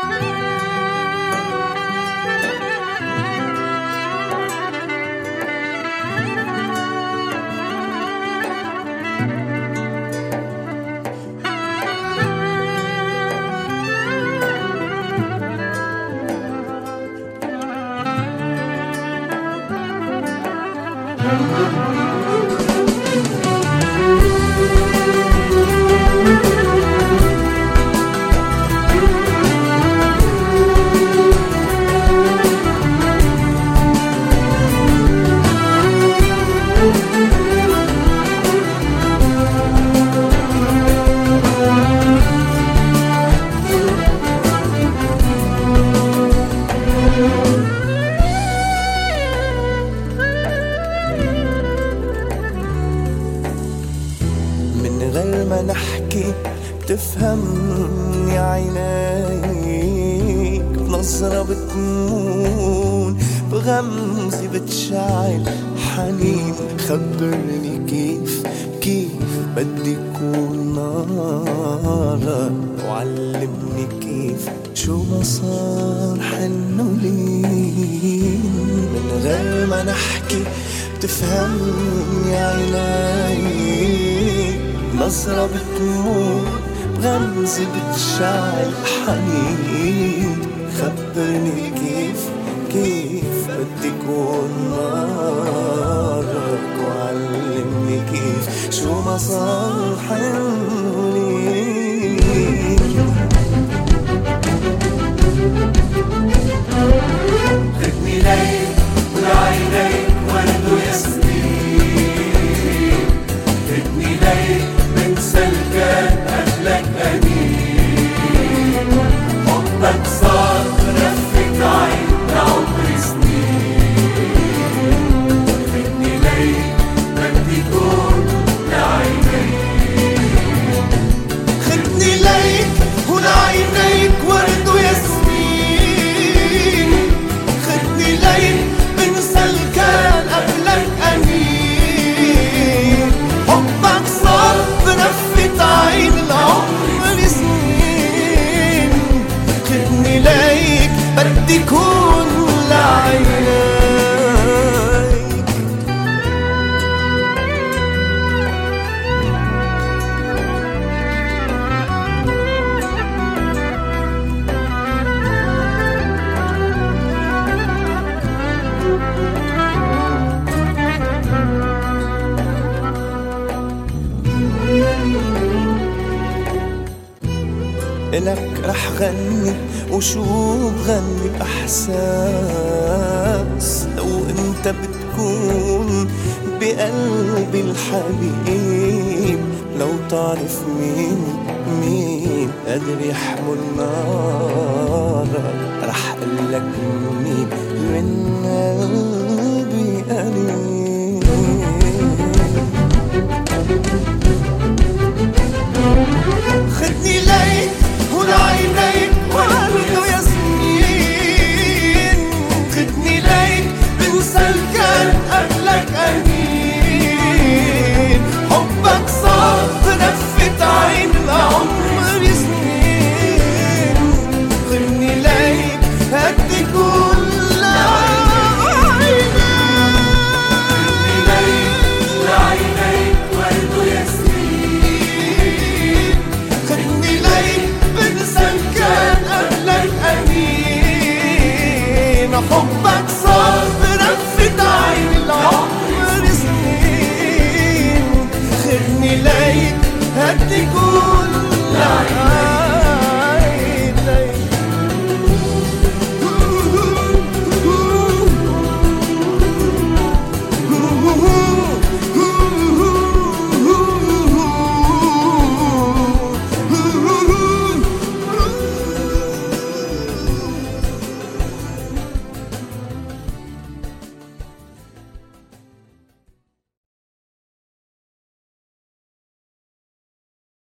من غير ما نحكي بتفهمني عينيك، بنظرة بتمون، بغمزة بتشعل حنين. خبرني كيف بدي كون نارك، وعلمني كيف شو ما صار حن ولين. من غير ما نحكي بتفهمني عينيك، نظرة بتموت بغمزة بتشعل حنين. خبرني كيف بدي كون نارك، وعلمني كيف شو ما صار حنين. خدني ليك ولعينيك ورد وياسمين، خدني ليك بنسى الكان قبلك أنين. حبك صار رفة عين لعمر سنين، خدني ليك بدي كون لعينيك. خدني ليك ولعينيك ورد وياسمين، خدني ليك بنسى الكان قبلك أنين. حبك صار برفة عين لعمر سنين، خدني ليك بدي كون لعينيك. إلك رح غني وشو بغني بإحساس، لو انت بتكون بقلبي الحبيب. لو تعرف مين قادر يحمل نارك، رح قلك مين من قلبي قريب. خدني ليك ولعينيك ورد وياسمين، خدني ليك بنسى الكان قبلك أنين. حبك صار رفة عين لعمر سنين، خدني ليك بدي كون لعينيك. خدني ليك ولعينيك ورد وياسمين، خدني ليك بنسى الكان قبلك أنين. حبك صار برفة عين العمر سنين، خدني ليك بدي كون